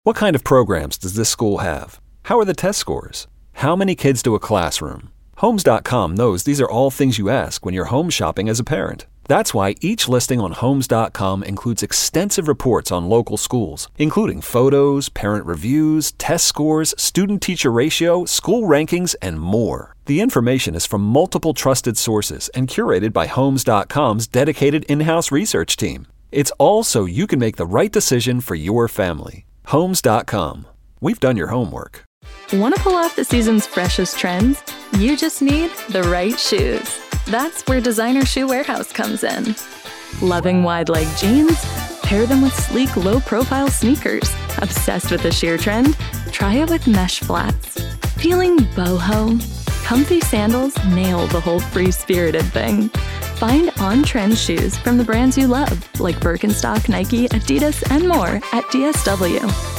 What kind of programs does this school have? How are the test scores? How many kids do a classroom? Homes.com knows these are all things you ask when you're home shopping as a parent. That's why each listing on Homes.com includes extensive reports on local schools, including photos, parent reviews, test scores, student-teacher ratio, school rankings, and more. The information is from multiple trusted sources and curated by Homes.com's dedicated in-house research team. It's all so you can make the right decision for your family. Homes.com. We've done your homework. Want to pull off the season's freshest trends? You just need the right shoes. That's where Designer Shoe Warehouse comes in. Loving wide-leg jeans? Pair them with sleek, low-profile sneakers. Obsessed with the sheer trend? Try it with mesh flats. Feeling boho? Comfy sandals nail the whole free-spirited thing. Find on-trend shoes from the brands you love, like Birkenstock, Nike, Adidas, and more at DSW.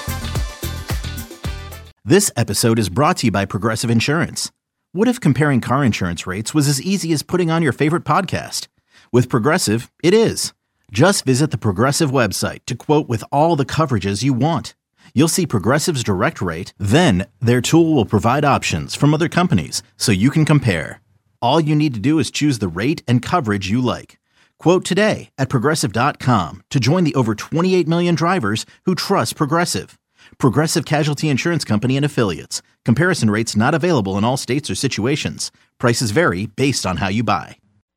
This episode is brought to you by Progressive Insurance. What if comparing car insurance rates was as easy as putting on your favorite podcast? With Progressive, it is. Just visit the Progressive website to quote with all the coverages you want. You'll see Progressive's direct rate, then their tool will provide options from other companies so you can compare. All you need to do is choose the rate and coverage you like. Quote today at Progressive.com to join the over 28 million drivers who trust Progressive. Progressive Casualty Insurance Company and Affiliates. Comparison rates not available in all states or situations. Prices vary based on how you buy.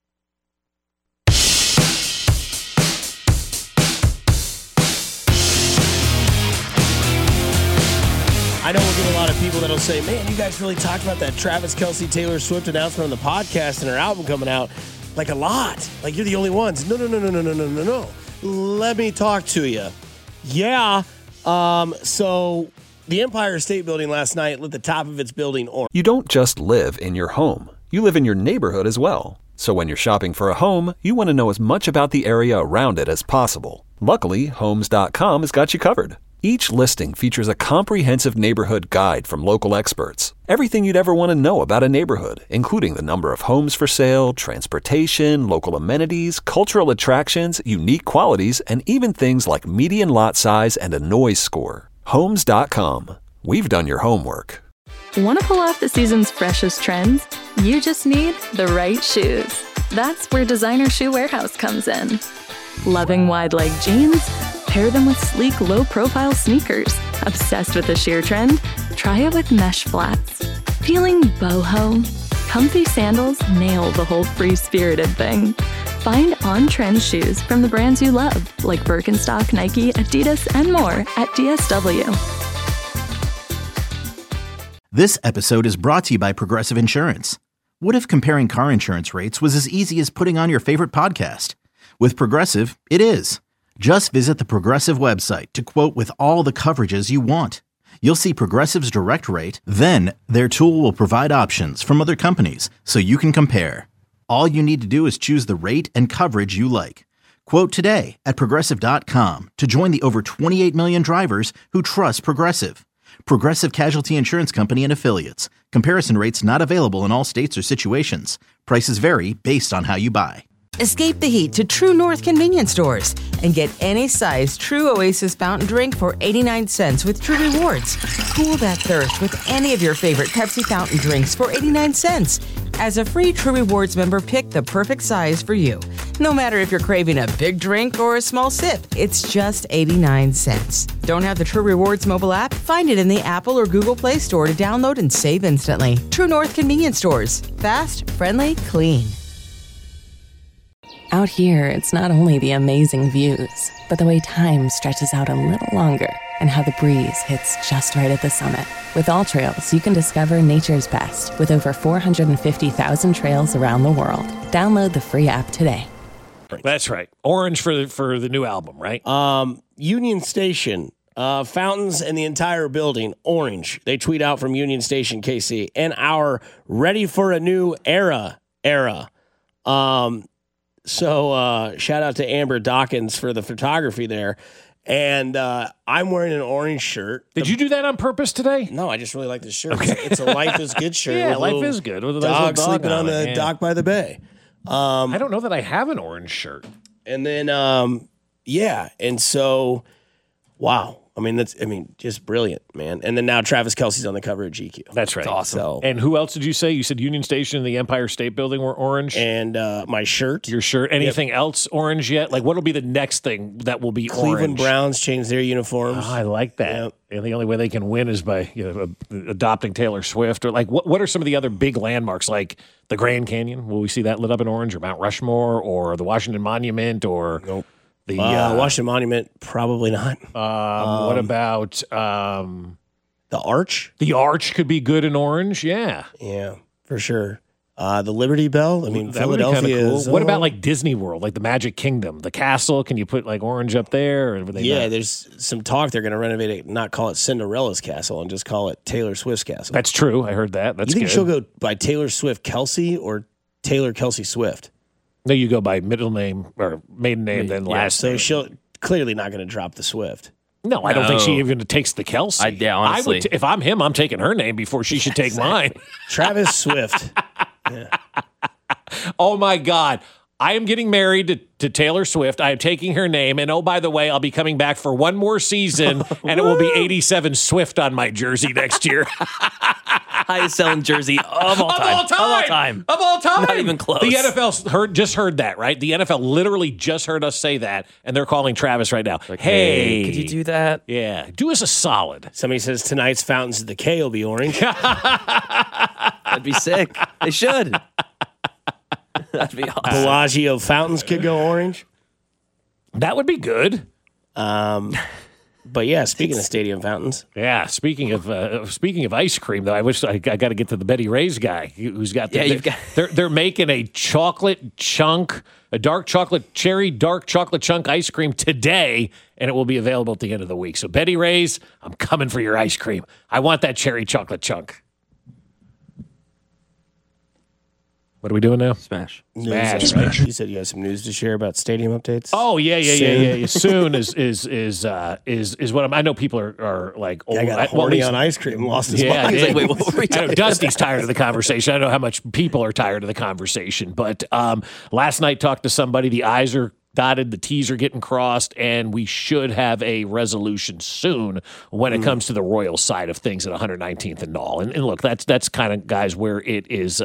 I know we'll get a lot of people that'll say, man, you guys really talked about that Travis Kelce, Taylor Swift announcement on the podcast and her album coming out like a lot. Like you're the only ones. No. Let me talk to you. Yeah. So the Empire State Building last night lit the top of its building orange. You don't just live in your home. You live in your neighborhood as well. So when you're shopping for a home, you want to know as much about the area around it as possible. Luckily, Homes.com has got you covered. Each listing features a comprehensive neighborhood guide from local experts. Everything you'd ever want to know about a neighborhood, including the number of homes for sale, transportation, local amenities, cultural attractions, unique qualities, and even things like median lot size and a noise score. Homes.com. We've done your homework. Want to pull off the season's freshest trends? You just need the right shoes. That's where Designer Shoe Warehouse comes in. Loving wide-leg jeans? Pair them with sleek, low-profile sneakers. Obsessed with the sheer trend? Try it with mesh flats. Feeling boho? Comfy sandals nail the whole free-spirited thing. Find on-trend shoes from the brands you love, like Birkenstock, Nike, Adidas, and more at DSW. This episode is brought to you by Progressive Insurance. What if comparing car insurance rates was as easy as putting on your favorite podcast? With Progressive, it is. Just visit the Progressive website to quote with all the coverages you want. You'll see Progressive's direct rate, then their tool will provide options from other companies so you can compare. All you need to do is choose the rate and coverage you like. Quote today at Progressive.com to join the over 28 million drivers who trust Progressive. Progressive Casualty Insurance Company and Affiliates. Comparison rates not available in all states or situations. Prices vary based on how you buy. Escape the heat to True North convenience stores and get any size True Oasis fountain drink for 89 cents with True Rewards. Cool that thirst with any of your favorite Pepsi fountain drinks for 89 cents. As a free True Rewards member, pick the perfect size for you. No matter if you're craving a big drink or a small sip, it's just 89 cents. Don't have the True Rewards mobile app? Find it in the Apple or Google Play Store to download and save instantly. True North convenience stores. Fast, friendly, clean. Out here, it's not only the amazing views, but the way time stretches out a little longer and how the breeze hits just right at the summit. With AllTrails, you can discover nature's best with over 450,000 trails around the world. Download the free app today. That's right. Orange for the new album, right? Union Station, fountains and the entire building, orange. They tweet out from Union Station, KC, and our ready for a new era. So shout out to Amber Dawkins for the photography there. And I'm wearing an orange shirt. Did you do that on purpose today? No, I just really like this shirt. Okay. It's a Life is Good shirt. Yeah, Life is Good. With a dog sleeping on the dock by the bay. I don't know that I have an orange shirt. And then, and so, wow. I mean, just brilliant, man. And then now Travis Kelce's on the cover of GQ. That's right. That's awesome. So, And who else did you say? You said Union Station and the Empire State Building were orange? and my shirt. Your shirt. Anything else orange yet? Like, what will be the next thing that will be Cleveland orange? Browns changed their uniforms. Oh, I like that. And the only way they can win is by adopting Taylor Swift. Or like, what are some of the other big landmarks, like the Grand Canyon? Will we see that lit up in orange, or Mount Rushmore, or the Washington Monument, or Nope. the Washington Monument? Probably not. what about The Arch? the Arch? Could be good in orange. Yeah, Yeah, for sure. The Liberty Bell. I mean, that would be Philadelphia kinda cool. is. What about like Disney World, like the Magic Kingdom, the castle? Can you put like orange up there? Or would they Yeah, not? there's some talk they're going to renovate it, not call it Cinderella's Castle, and just call it Taylor Swift's Castle. That's true. I heard that. That's you think good. she'll go by Taylor Swift Kelsey or Taylor Kelsey Swift? No, you go by middle name or maiden name, then last So name. she'll clearly not going to drop the Swift. No, I don't think she No. even takes the Kelsey. Yeah, honestly. if I'm him, I'm taking her name before she should take mine. Travis Swift. Oh, my God. I am getting married to Taylor Swift. I am taking her name. And oh, by the way, I'll be coming back for one more season, and it will be 87 Swift on my jersey next year. Highest selling jersey of all time. Of all time. Not even close. The NFL just heard that, right? The NFL literally just heard us say that, and they're calling Travis right now. Like, hey, could you do that? Yeah, do us a solid. Somebody says tonight's Fountains of the K will be orange. That'd be sick. They should. That'd be awesome. Bellagio fountains could go orange. That would be good. But yeah, speaking of stadium fountains, Yeah, speaking of ice cream, though, I wish I got to get to the Betty Ray's guy who's got. They're making a dark chocolate chunk ice cream today, and it will be available at the end of the week. So Betty Ray's, I'm coming for your ice cream. I want that cherry chocolate chunk. What are we doing now? Smash. Smash, right? You said you had some news to share about stadium updates. Oh yeah. Soon is what I know. People are like, I got horny on ice cream. Lost his Yeah, mind. I did. Wait, what were we I know talking Dusty's tired of the conversation. I know how much people are tired of the conversation. But last night, talked to somebody. The I's are dotted, the T's are getting crossed, and we should have a resolution soon when it comes to the Royals side of things at 119th and Knoll. And look, that's kind of, guys, where it is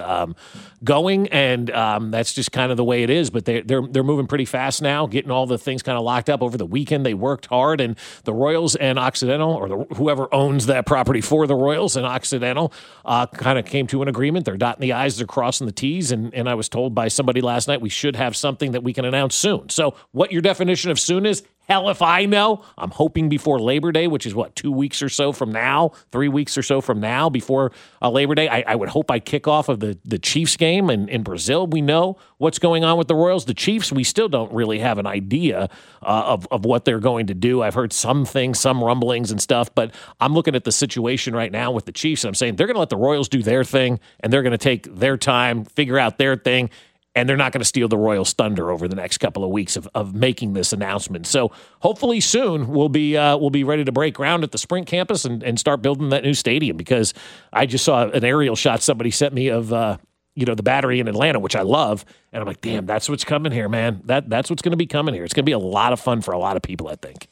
going, and that's just kind of the way it is. But they're moving pretty fast now, getting all the things kind of locked up over the weekend. They worked hard, and the Royals and Occidental, or whoever owns that property for the Royals and Occidental, kind of came to an agreement. They're dotting the I's, they're crossing the T's, and I was told by somebody last night we should have something that we can announce soon. So what your definition of soon is, hell if I know. I'm hoping before Labor Day, which is 2 weeks or so from now, 3 weeks or so from now, before Labor Day. I would hope I kick off of the Chiefs game in Brazil. We know what's going on with the Royals. The Chiefs, we still don't really have an idea of what they're going to do. I've heard some things, some rumblings and stuff, but I'm looking at the situation right now with the Chiefs, and I'm saying they're going to let the Royals do their thing, and they're going to take their time, figure out their thing, and they're not going to steal the Royals' thunder over the next couple of weeks of making this announcement. So hopefully soon we'll be ready to break ground at the Sprint campus and start building that new stadium, because I just saw an aerial shot somebody sent me of the Battery in Atlanta, which I love, and I'm like, damn, that's what's coming here, man. That's what's going to be coming here. It's going to be a lot of fun for a lot of people, I think.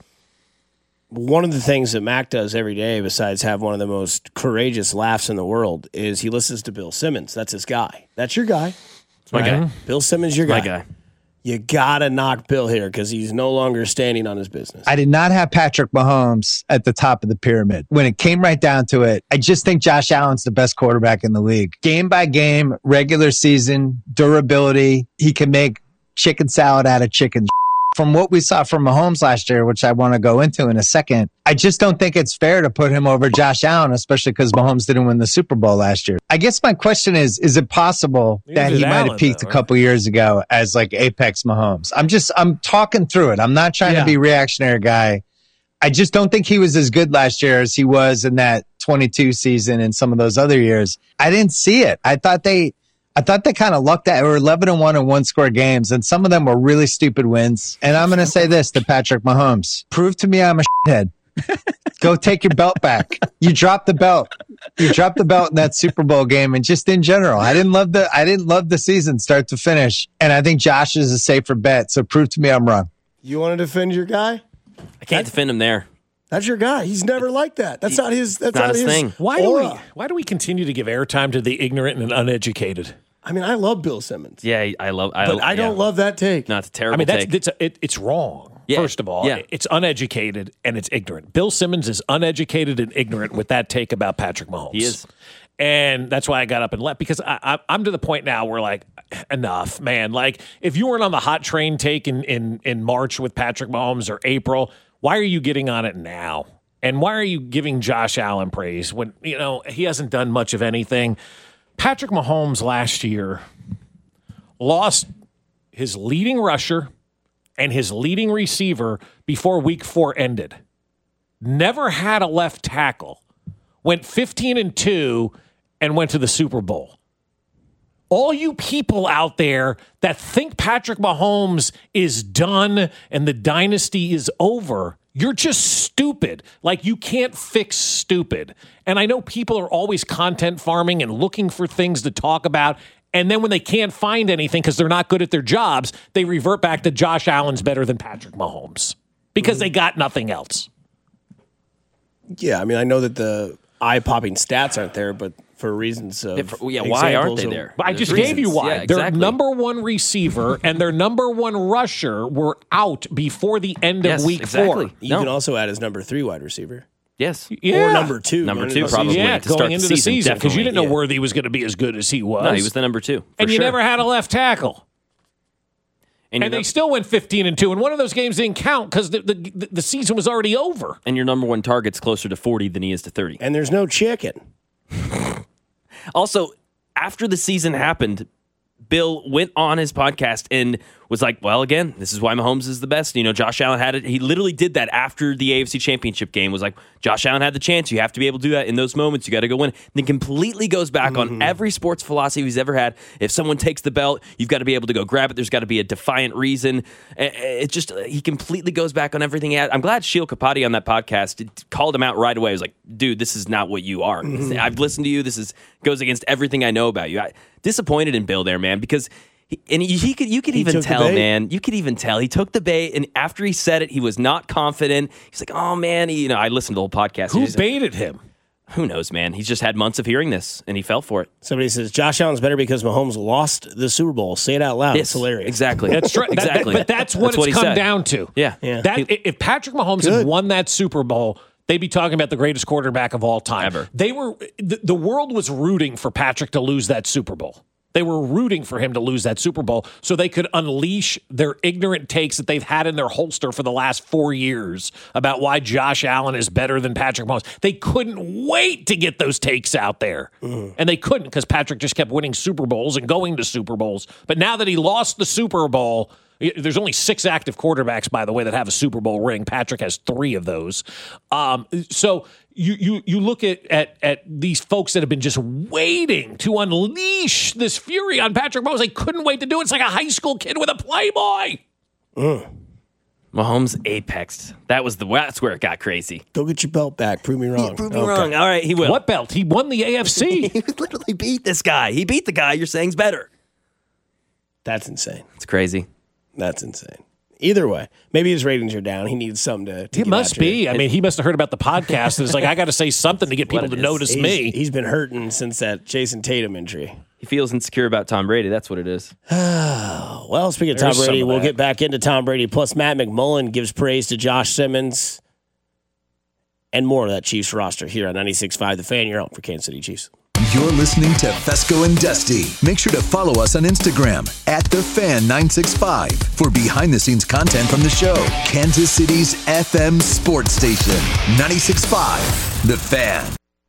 One of the things that Mac does every day, besides have one of the most courageous laughs in the world, is he listens to Bill Simmons. That's his guy. That's your guy. My guy. Bill Simmons, your guy. My guy. You got to knock Bill here because he's no longer standing on his business. I did not have Patrick Mahomes at the top of the pyramid. When it came right down to it, I just think Josh Allen's the best quarterback in the league. Game by game, regular season, durability. He can make chicken salad out of chicken. From what we saw from Mahomes last year, which I want to go into in a second, I just don't think it's fair to put him over Josh Allen, especially because Mahomes didn't win the Super Bowl last year. I guess my question is it possible that he might have peaked a couple years ago as like Apex Mahomes? I'm talking through it. I'm not trying to be a reactionary guy. I just don't think he was as good last year as he was in that 22 season and some of those other years. I didn't see it. I thought they kind of lucked out. They were 11-1 in one-score games, and some of them were really stupid wins. And I'm going to say this to Patrick Mahomes. Prove to me I'm a shithead. Go take your belt back. You dropped the belt. You dropped the belt in that Super Bowl game, and just in general, I didn't love the season start to finish. And I think Josh is a safer bet. So prove to me I'm wrong. You want to defend your guy? I can't defend him there. That's your guy. He's never like that. That's not his. That's not his thing. Why do we continue to give airtime to the ignorant and uneducated? I mean, I love Bill Simmons. Yeah, I don't love that take. No, it's a terrible take. It's wrong. Yeah. First of all, it's uneducated and it's ignorant. Bill Simmons is uneducated and ignorant with that take about Patrick Mahomes. He is. And that's why I got up and left, because I'm to the point now where, like, enough, man. Like, if you weren't on the hot train take in March with Patrick Mahomes or April, why are you getting on it now? And why are you giving Josh Allen praise when, he hasn't done much of anything? Patrick Mahomes last year lost his leading rusher and his leading receiver before week 4 ended. Never had a left tackle. Went 15-2 and went to the Super Bowl. All you people out there that think Patrick Mahomes is done and the dynasty is over, you're just stupid. Like, you can't fix stupid. And I know people are always content farming and looking for things to talk about. And then when they can't find anything because they're not good at their jobs, they revert back to Josh Allen's better than Patrick Mahomes because they got nothing else. Yeah, I mean, I know that the eye-popping stats aren't there, but for reasons of why aren't they there? I just gave you why. Yeah, exactly. Their number one receiver and their number one rusher were out before the end of week 4. You can also add his number 3 wide receiver. Yes. Or number 2. Number 2 probably. Yeah, to start going into the season, because you didn't know yeah. Worthy was going to be as good as he was. No, he was the number 2. And you sure. never had a left tackle. And they still went 15-2, and one of those games didn't count because the season was already over. And your number one target's closer to 40 than he is to 30. And there's no chicken. Also, after the season happened, Bill went on his podcast and was like, well, again, this is why Mahomes is the best. Josh Allen had it. He literally did that after the AFC Championship game. Was like, Josh Allen had the chance. You have to be able to do that in those moments. You got to go win. And then completely goes back on every sports philosophy he's ever had. If someone takes the belt, you've got to be able to go grab it. There's got to be a defiant reason. He completely goes back on everything he had. I'm glad Sheil Kapadi on that podcast called him out right away. He was like, dude, this is not what you are. I've listened to you. This goes against everything I know about you. Disappointed in Bill there, man, because you could even tell, man. You could even tell he took the bait, and after he said it, he was not confident. He's like, "Oh man," I listened to the whole podcast. Who baited him? Who knows, man? He's just had months of hearing this, and he fell for it. Somebody says Josh Allen's better because Mahomes lost the Super Bowl. Say it out loud. It's hilarious. Exactly. That's right. Exactly. But that's what it's come down to. Yeah. If Patrick Mahomes had won that Super Bowl, they'd be talking about the greatest quarterback of all time. Ever. The world was rooting for Patrick to lose that Super Bowl. They were rooting for him to lose that Super Bowl so they could unleash their ignorant takes that they've had in their holster for the last 4 years about why Josh Allen is better than Patrick Mahomes. They couldn't wait to get those takes out there. And they couldn't because Patrick just kept winning Super Bowls and going to Super Bowls. But now that he lost the Super Bowl, there's only 6 active quarterbacks, by the way, that have a Super Bowl ring. Patrick has 3 of those. So you look at these folks that have been just waiting to unleash this fury on Patrick Mahomes. They couldn't wait to do it. It's like a high school kid with a Playboy. Mahomes apexed. That's where it got crazy. Go get your belt back. Prove me wrong. Prove me wrong. All right, he will. What belt? He won the AFC. He literally beat this guy. He beat the guy you're saying's better. That's insane. It's crazy. That's insane. Either way, maybe his ratings are down. He needs something to It must be. I mean, he must have heard about the podcast. And it's like, I got to say something to get people to notice me. He's been hurting since that Jason Tatum injury. He feels insecure about Tom Brady. That's what it is. Well, speaking of Tom Brady, we'll get back into Tom Brady. Plus, Matt McMullen gives praise to Josh Simmons and more of that Chiefs roster here on 96.5 The Fan. You're out for Kansas City Chiefs. You're listening to Fesco and Dusty. Make sure to follow us on Instagram @TheFan965 for behind-the-scenes content from the show. Kansas City's FM sports station, 96.5 The Fan.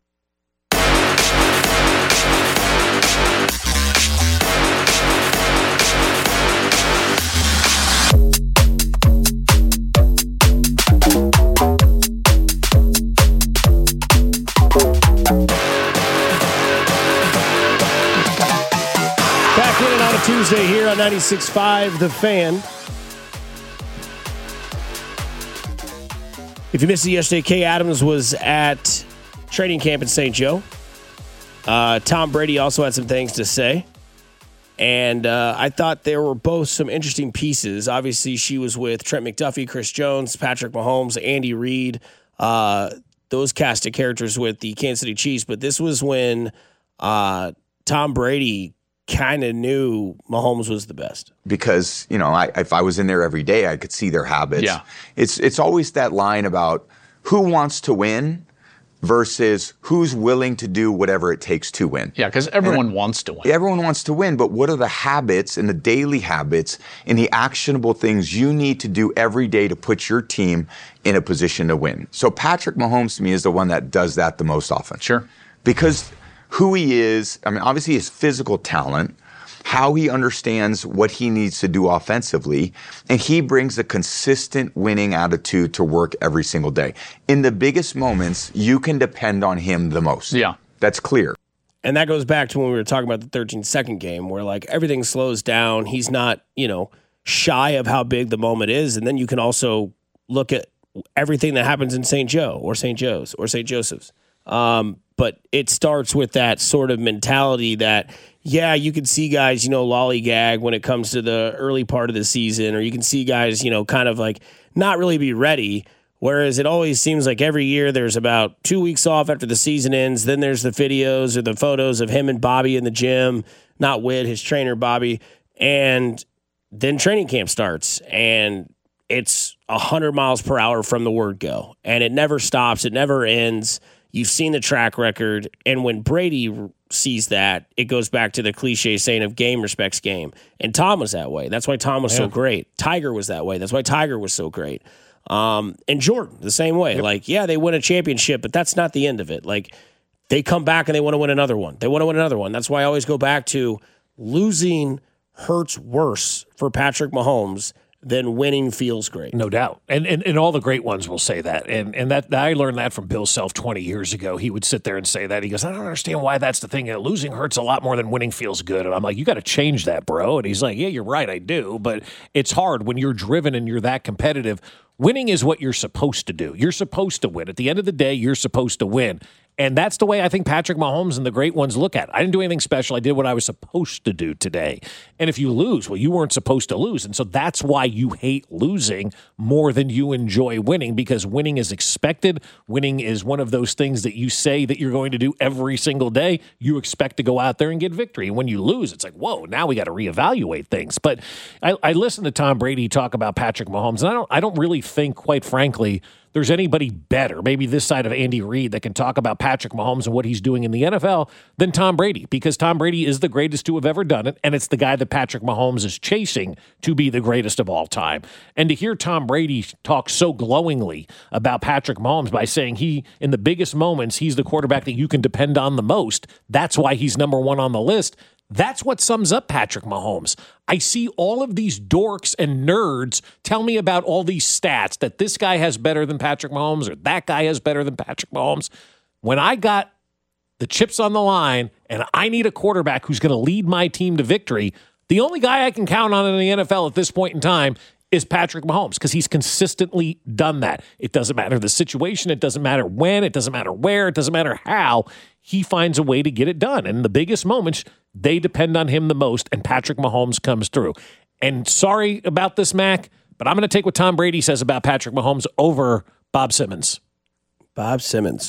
Tuesday here on 96.5 The Fan. If you missed it yesterday, Kay Adams was at training camp in St. Joe. Tom Brady also had some things to say. And I thought there were both some interesting pieces. Obviously, she was with Trent McDuffie, Chris Jones, Patrick Mahomes, Andy Reid, those cast of characters with the Kansas City Chiefs, but this was when Tom Brady kind of knew Mahomes was the best. Because, if I was in there every day, I could see their habits. Yeah. It's always that line about who wants to win versus who's willing to do whatever it takes to win. Yeah, because everyone wants to win. Everyone wants to win, but what are the habits and the daily habits and the actionable things you need to do every day to put your team in a position to win? So Patrick Mahomes, to me, is the one that does that the most often. Sure. Because who he is, obviously his physical talent, how he understands what he needs to do offensively, and he brings a consistent winning attitude to work every single day. In the biggest moments, you can depend on him the most. Yeah. That's clear. And that goes back to when we were talking about the 13-second game where, everything slows down. He's not, shy of how big the moment is. And then you can also look at everything that happens in St. Joe or St. Joe's or St. Joseph's. But it starts with that sort of mentality that, you can see guys, lollygag when it comes to the early part of the season, or you can see guys, kind of not really be ready. Whereas it always seems like every year there's about 2 weeks off after the season ends. Then there's the videos or the photos of him and Bobby in the gym, not Whit, his trainer, Bobby. And then training camp starts, and it's 100 miles per hour from the word go. And it never stops. It never ends. You've seen the track record, and when Brady sees that, it goes back to the cliche saying of game respects game. And Tom was that way. That's why Tom was so great. Tiger was that way. That's why Tiger was so great. And Jordan, the same way. They win a championship, but that's not the end of it. They come back and they want to win another one. They want to win another one. That's why I always go back to losing hurts worse for Patrick Mahomes then winning feels great. No doubt. And all the great ones will say that. And that I learned that from Bill Self 20 years ago. He would sit there and say that. He goes, I don't understand why that's the thing. Losing hurts a lot more than winning feels good. And I'm like, you got to change that, bro. And he's like, yeah, you're right, I do. But it's hard when you're driven and you're that competitive. Winning is what you're supposed to do. You're supposed to win. At the end of the day, you're supposed to win. And that's the way I think Patrick Mahomes and the great ones look at it. I didn't do anything special. I did what I was supposed to do today. And if you lose, well, you weren't supposed to lose. And so that's why you hate losing more than you enjoy winning, because winning is expected. Winning is one of those things that you say that you're going to do every single day. You expect to go out there and get victory. And when you lose, it's like, whoa, now we got to reevaluate things. But I listened to Tom Brady talk about Patrick Mahomes, and I don't really think, quite frankly, there's anybody better, maybe this side of Andy Reid, that can talk about Patrick Mahomes and what he's doing in the NFL than Tom Brady, because Tom Brady is the greatest to have ever done it, and it's the guy that Patrick Mahomes is chasing to be the greatest of all time. And to hear Tom Brady talk so glowingly about Patrick Mahomes by saying in the biggest moments, he's the quarterback that you can depend on the most, that's why he's number one on the list. That's what sums up Patrick Mahomes. I see all of these dorks and nerds tell me about all these stats that this guy has better than Patrick Mahomes or that guy has better than Patrick Mahomes. When I got the chips on the line and I need a quarterback who's going to lead my team to victory, the only guy I can count on in the NFL at this point in time is Patrick Mahomes, because he's consistently done that. It doesn't matter the situation. It doesn't matter when. It doesn't matter where. It doesn't matter how. He finds a way to get it done. And in the biggest moments, they depend on him the most, and Patrick Mahomes comes through. And sorry about this, Mac, but I'm going to take what Tom Brady says about Patrick Mahomes over Bob Simmons. Bob Simmons.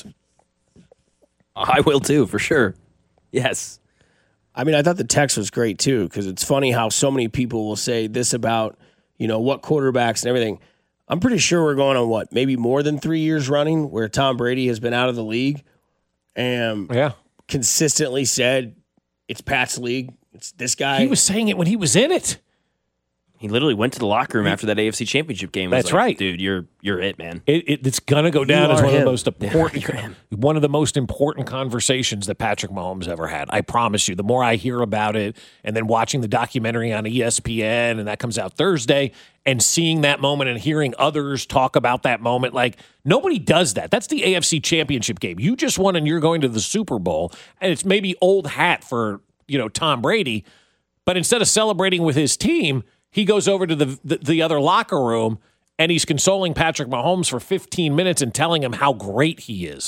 I will too, for sure. Yes. I mean, I thought the text was great too, because it's funny how so many people will say this about, what quarterbacks and everything. I'm pretty sure we're going on maybe more than 3 years running where Tom Brady has been out of the league and consistently said it's Pat's league. It's this guy. He was saying it when he was in it. He literally went to the locker room after that AFC Championship game. That's right, dude. You're it, man. It's gonna go down as one of the most important, one of the most important conversations that Patrick Mahomes ever had. I promise you. The more I hear about it, and then watching the documentary on ESPN, and that comes out Thursday, and seeing that moment and hearing others talk about that moment, like nobody does that. That's the AFC Championship game. You just won, and you're going to the Super Bowl, and it's maybe old hat for Tom Brady, but instead of celebrating with his team, he goes over to the other locker room and he's consoling Patrick Mahomes for 15 minutes and telling him how great he is.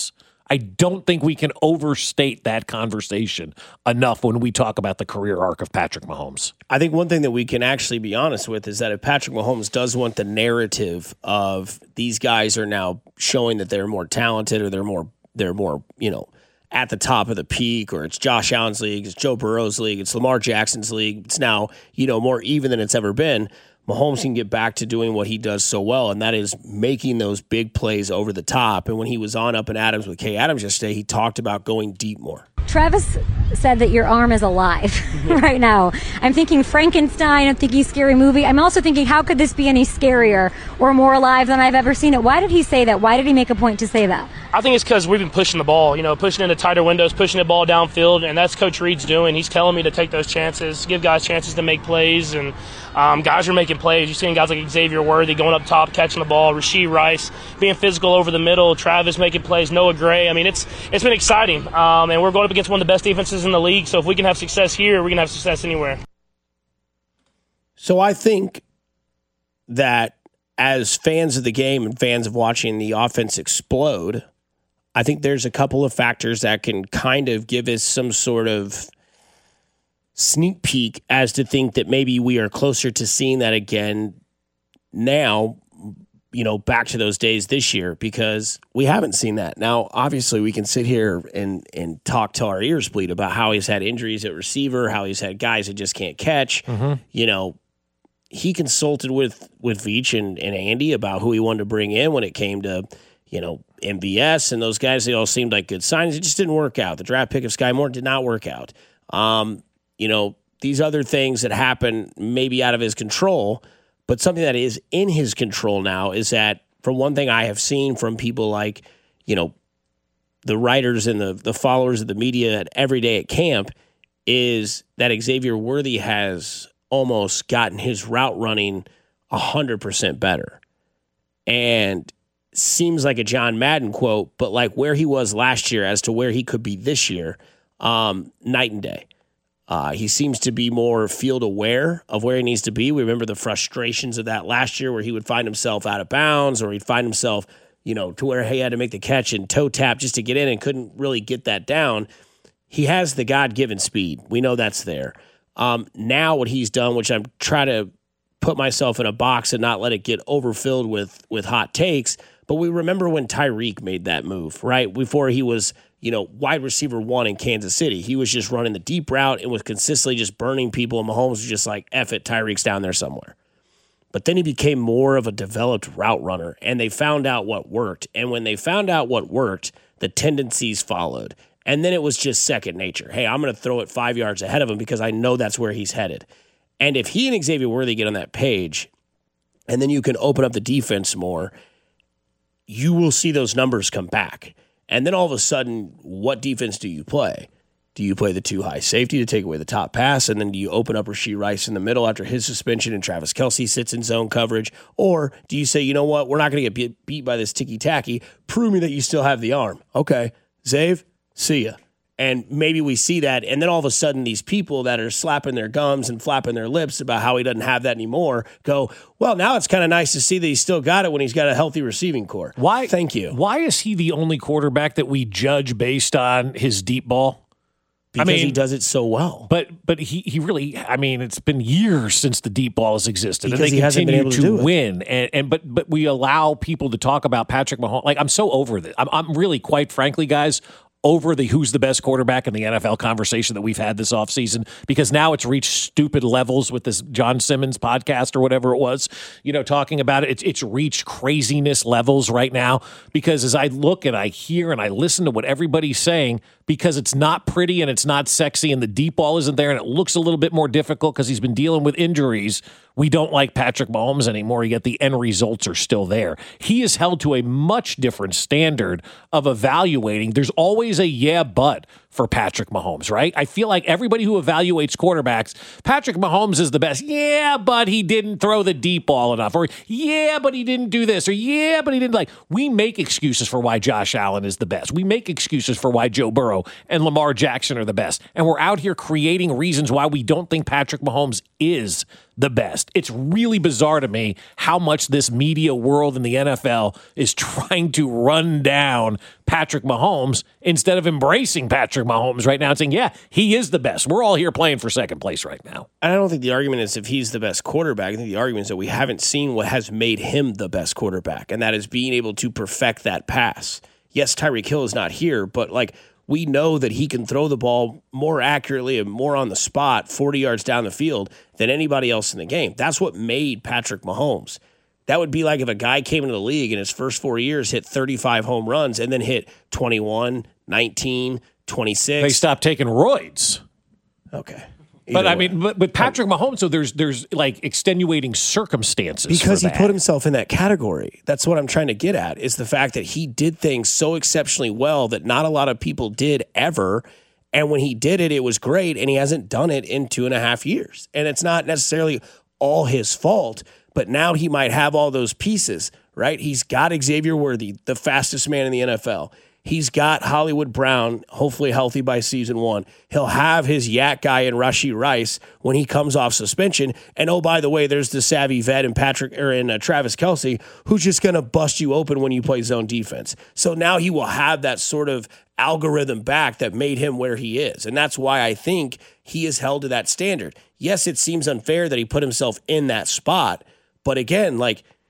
I don't think we can overstate that conversation enough when we talk about the career arc of Patrick Mahomes. I think one thing that we can actually be honest with is that if Patrick Mahomes does want the narrative of these guys are now showing that they're more talented or they're more, at the top of the peak, or it's Josh Allen's league, it's Joe Burrow's league, it's Lamar Jackson's league, it's now, more even than it's ever been, Mahomes can get back to doing what he does so well, and that is making those big plays over the top. And when he was on Up and Adams with Kay Adams yesterday, he talked about going deep more. Travis said that your arm is alive right now. I'm thinking Frankenstein. I'm thinking scary movie. I'm also thinking, how could this be any scarier or more alive than I've ever seen it? Why did he say that? Why did he make a point to say that? I think it's because we've been pushing the ball, pushing into tighter windows, pushing the ball downfield, and that's Coach Reed's doing. He's telling me to take those chances, give guys chances to make plays, and guys are making plays. You're seeing guys like Xavier Worthy going up top, catching the ball, Rashee Rice being physical over the middle, Travis making plays, Noah Gray. I mean, it's been exciting, and we're going up against one of the best defenses in the league, so if we can have success here, we can have success anywhere. So I think that as fans of the game and fans of watching the offense explode, I think there's a couple of factors that can kind of give us some sort of sneak peek as to think that maybe we are closer to seeing that again now, back to those days this year, because we haven't seen that. Now, obviously, we can sit here and talk till our ears bleed about how he's had injuries at receiver, how he's had guys that just can't catch. Mm-hmm. He consulted with Veach and Andy about who he wanted to bring in when it came to, MVS and those guys. They all seemed like good signs. It just didn't work out. The draft pick of Sky Moore did not work out. These other things that happen maybe out of his control, but something that is in his control now is that, from one thing I have seen from people like, the writers and the followers of the media every day at camp, is that Xavier Worthy has almost gotten his route running 100% better. And seems like a John Madden quote, but like where he was last year as to where he could be this year, night and day. He seems to be more field aware of where he needs to be. We remember the frustrations of that last year where he would find himself out of bounds, or he'd find himself, to where he had to make the catch and toe tap just to get in and couldn't really get that down. He has the God-given speed. We know that's there. Now what he's done, which I'm trying to put myself in a box and not let it get overfilled with hot takes, but we remember when Tyreek made that move, right? Before he was, wide receiver 1 in Kansas City. He was just running the deep route and was consistently just burning people, and Mahomes was just like, F it, Tyreek's down there somewhere. But then he became more of a developed route runner, and they found out what worked. And when they found out what worked, the tendencies followed. And then it was just second nature. Hey, I'm going to throw it 5 yards ahead of him because I know that's where he's headed. And if he and Xavier Worthy get on that page, and then you can open up the defense more, you will see those numbers come back. And then all of a sudden, what defense do you play? Do you play the 2 high safety to take away the top pass? And then do you open up Rashee Rice in the middle after his suspension and Travis Kelce sits in zone coverage? Or do you say, you know what, we're not going to get beat by this ticky-tacky. Prove me that you still have the arm. Okay, Zave, see ya. And maybe we see that, and then all of a sudden these people that are slapping their gums and flapping their lips about how he doesn't have that anymore go, well, now it's kind of nice to see that he's still got it when he's got a healthy receiving core. Why? Thank you. Why is he the only quarterback that we judge based on his deep ball? Because he does it so well. But he really, it's been years since the deep ball has existed. Because and they he hasn't been able to do it. win. But we allow people to talk about Patrick Mahomes. Like, I'm so over this. I'm really, quite frankly, guys, over the who's the best quarterback in the NFL conversation that we've had this offseason, because now it's reached stupid levels with this John Simmons podcast or whatever it was, talking about it. It's reached craziness levels right now, because as I look and I hear and I listen to what everybody's saying, because it's not pretty and it's not sexy and the deep ball isn't there and it looks a little bit more difficult because he's been dealing with injuries, we don't like Patrick Mahomes anymore, yet the end results are still there. He is held to a much different standard of evaluating. There's always a yeah, but for Patrick Mahomes, right? I feel like everybody who evaluates quarterbacks, Patrick Mahomes is the best. Yeah, but he didn't throw the deep ball enough. Or, yeah, but he didn't do this. Or, yeah, but he didn't we make excuses for why Josh Allen is the best. We make excuses for why Joe Burrow and Lamar Jackson are the best. And we're out here creating reasons why we don't think Patrick Mahomes is the best. It's really bizarre to me how much this media world in the NFL is trying to run down Patrick Mahomes instead of embracing Patrick Mahomes right now and saying, yeah, he is the best. We're all here playing for second place right now. And I don't think the argument is if he's the best quarterback. I think the argument is that we haven't seen what has made him the best quarterback, and that is being able to perfect that pass. Yes, Tyreek Hill is not here, but we know that he can throw the ball more accurately and more on the spot 40 yards down the field than anybody else in the game. That's what made Patrick Mahomes. That would be like if a guy came into the league in his first 4 years, hit 35 home runs, and then hit 21, 19, 26. They stopped taking roids. Okay. But Patrick Mahomes, so there's extenuating circumstances because for he put himself in that category. That's what I'm trying to get at, is the fact that he did things so exceptionally well that not a lot of people did ever. And when he did it, it was great. And he hasn't done it in 2.5 years. And it's not necessarily all his fault, but now he might have all those pieces, right? He's got Xavier Worthy, the fastest man in the NFL. He's got Hollywood Brown, hopefully healthy by season 1. He'll have his yak guy in Rashee Rice when he comes off suspension. And oh, by the way, there's the savvy vet in Travis Kelce, who's just going to bust you open when you play zone defense. So now he will have that sort of algorithm back that made him where he is. And that's why I think he is held to that standard. Yes, it seems unfair that he put himself in that spot. But again,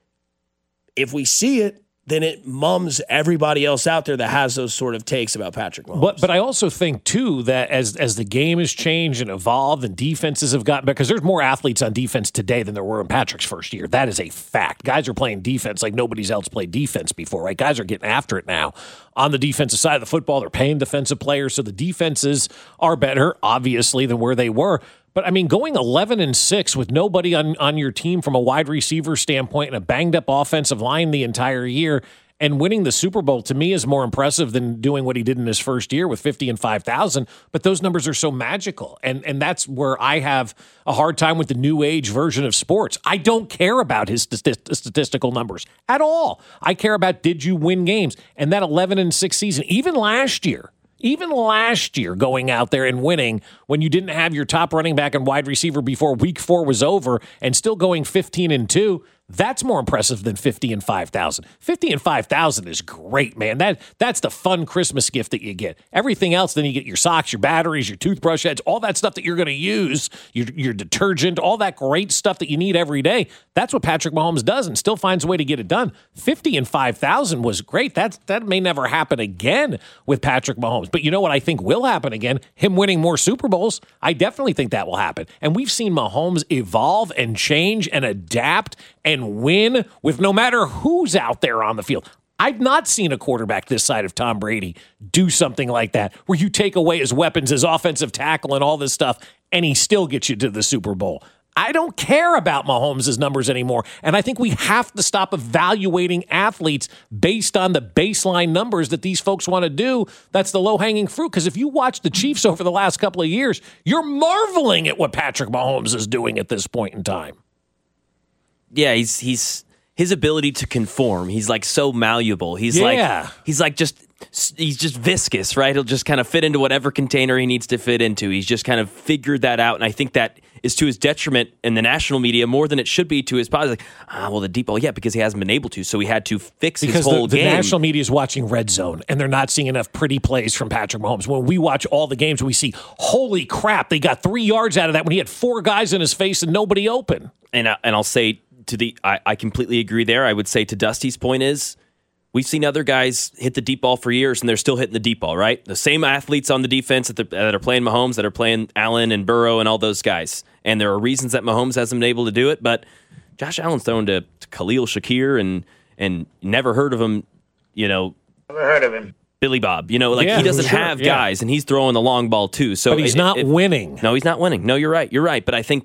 if we see it, then it mums everybody else out there that has those sort of takes about Patrick Mahomes. But I also think, too, that as the game has changed and evolved and defenses have gotten better, because there's more athletes on defense today than there were in Patrick's first year. That is a fact. Guys are playing defense like nobody's else played defense before, right? Guys are getting after it now. On the defensive side of the football, they're paying defensive players, so the defenses are better, obviously, than where they were. But, going 11-6 with nobody on your team from a wide receiver standpoint and a banged-up offensive line the entire year and winning the Super Bowl, to me, is more impressive than doing what he did in his first year with 50 and 5,000. But those numbers are so magical. And that's where I have a hard time with the new age version of sports. I don't care about his statistical numbers at all. I care about, did you win games? And that 11-6 season, even last year, going out there and winning when you didn't have your top running back and wide receiver before week 4 was over and still going 15-2, that's more impressive than 50 and 5,000. 50 and 5,000 is great, man. That's the fun Christmas gift that you get. Everything else, then you get your socks, your batteries, your toothbrush heads, all that stuff that you're going to use, your detergent, all that great stuff that you need every day. That's what Patrick Mahomes does and still finds a way to get it done. 50 and 5,000 was great. That may never happen again with Patrick Mahomes. But you know what I think will happen again? Him winning more Super Bowls. I definitely think that will happen. And we've seen Mahomes evolve and change and adapt and win with no matter who's out there on the field. I've not seen a quarterback this side of Tom Brady do something like that, where you take away his weapons, his offensive tackle, and all this stuff, and he still gets you to the Super Bowl. I don't care about Mahomes' numbers anymore, and I think we have to stop evaluating athletes based on the baseline numbers that these folks want to do. That's the low-hanging fruit, because if you watch the Chiefs over the last couple of years, you're marveling at what Patrick Mahomes is doing at this point in time. Yeah, he's his ability to conform. He's so malleable. He's just viscous, right? He'll just kind of fit into whatever container he needs to fit into. He's just kind of figured that out, and I think that is to his detriment in the national media more than it should be to his positive. The deep ball, because he hasn't been able to, so he had to fix his whole game. Because the national media is watching Red Zone, and they're not seeing enough pretty plays from Patrick Mahomes. When we watch all the games, we see, holy crap, they got 3 yards out of that when he had 4 guys in his face and nobody open. And I'll say, I completely agree there. I would say to Dusty's point is, we've seen other guys hit the deep ball for years, and they're still hitting the deep ball, right? The same athletes on the defense that are playing Mahomes, that are playing Allen and Burrow and all those guys. And there are reasons that Mahomes hasn't been able to do it, but Josh Allen's thrown to Khalil Shakir and never heard of him, Never heard of him. Billy Bob, he doesn't have guys, and he's throwing the long ball too. So but he's not winning. No, he's not winning. No, you're right. But I think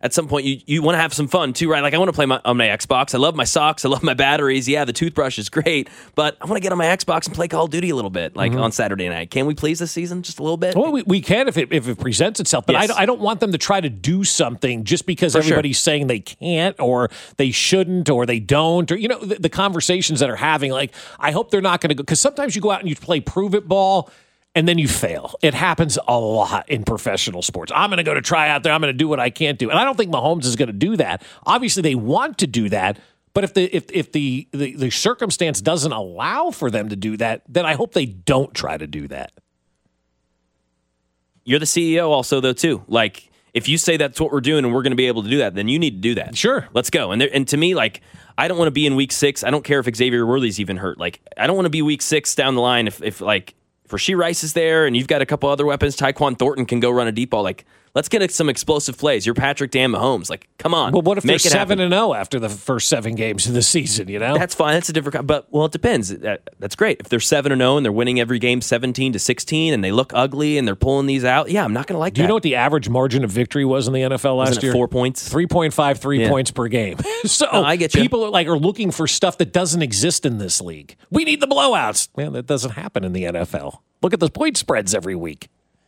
at some point you want to have some fun too, right? Like I want to play on my Xbox. I love my socks. I love my batteries. Yeah, the toothbrush is great, but I want to get on my Xbox and play Call of Duty a little bit, like on Saturday night. Can we please this season just a little bit? Well, we can if it presents itself, but Yes. I don't want them to try to do something just because everybody's saying they can't or they shouldn't or they don't, or the conversations that are having. Like, I hope they're not going to go, because sometimes you go out and you play prove it ball and then you fail. It happens a lot in professional sports. I'm going to go to try out there. I'm going to do what I can't do. And I don't think Mahomes is going to do that. Obviously, they want to do that. But if the circumstance doesn't allow for them to do that, then I hope they don't try to do that. You're the CEO also, though, too. Like, if you say that's what we're doing and we're going to be able to do that, then you need to do that. Sure. Let's go. And to me, like, I don't want to be in week 6. I don't care if Xavier Worthy's even hurt. Like, I don't want to be week 6 down the line if Rashee Rice is there and you've got a couple other weapons. Tyquan Thornton can go run a deep ball. Like, let's get some explosive plays. You're Patrick Dan Mahomes. Like, come on. Well, what if they're Make it happen. 7-0 after the first 7 games of the season, That's fine. That's a different. But, well, it depends. That's great. If they're 7-0 and they're winning every game 17-16 and they look ugly and they're pulling these out, yeah, I'm not going to like that. Do you know what the average margin of victory was in the NFL last year? 4 points? 3.53 points per game. So No, I get you. People are looking for stuff that doesn't exist in this league. We need the blowouts. Man, that doesn't happen in the NFL. Look at the point spreads every week.